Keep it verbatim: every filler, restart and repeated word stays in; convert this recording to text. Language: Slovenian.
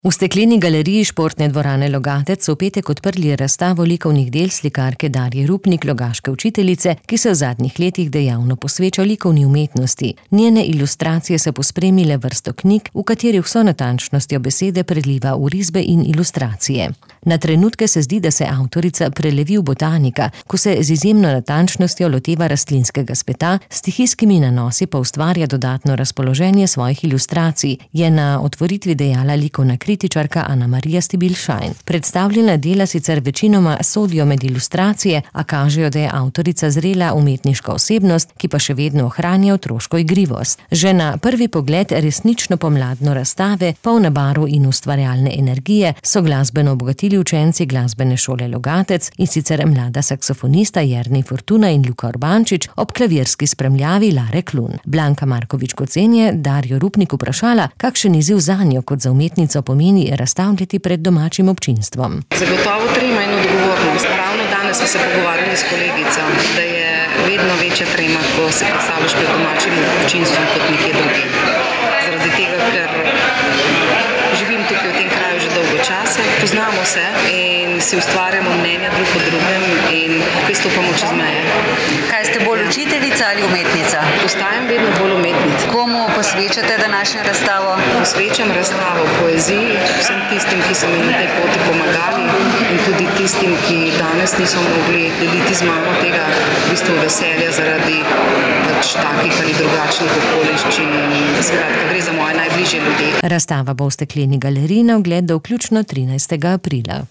V Stekleni galeriji Športne dvorane Logatec so v petek odprli razstavo likovnih del slikarke Darje Rupnik, logaške učiteljice, ki se v zadnjih letih dejavno posveča likovni umetnosti. Njene ilustracije so pospremile vrsto knjig, v katerih vso natančnostjo besede preliva v risbe in ilustracije. Na trenutke se zdi, da se avtorica prelevi v botanika, ko se z izjemno natančnostjo loteva rastlinskega sveta, s stihijskimi nanosi pa ustvarja dodatno razpoloženje svojih ilustracij, je na otvoritvi dejala likovna kritičarka Ana Marija Stibilšajn. Predstavljena dela sicer večinoma sodijo med ilustracije, a kažejo, da je avtorica zrela umetniška osebnost, ki pa še vedno ohranja otroško igrivost. Že na prvi pogled resnično pomladno razstave, polna barv in ustvarjalne energije, so glasbeno obogatili učenci glasbene šole Logatec, in sicer mlada saksofonista Jernej Fortuna in Luka Urbančič ob klavirski spremljavi Lare Klun. Blanka Markovič-Kocen je Darjo Rupnik vprašala, kakšen izziv zanjo kot za umetnico pomeni razstavljati pred domačim občinstvom. Zagotovo trema in odgovornost. Ravno danes smo se pogovarjali s kolegico, da je vedno večja trema, ko se predstavljaš pred domačim občinstvom kot nekje drugje. Zaradi tega, ker živim tukaj v tem kraju že dolgo časa, poznamo se in si ustvarjamo mnenja drug o drugem in tukaj stopamo čez meje. Kaj ste bolj učiteljica ali umetnica? Postajam vedno bolj umetnica. Komu posvečate današnjo razstavo? Posvečam razstavo poeziji, vsem tistim, ki so mi na tej poti pomagali in tudi tistim, ki danes niso mogli deliti z mano tega v bistvu veselja zaradi pač takih ali drugačnih okoliščin. Skratka, gre za moje najbližje ljudi. Razstava bo v Stekleni galeriji na ogled do vključno trinajstega aprila.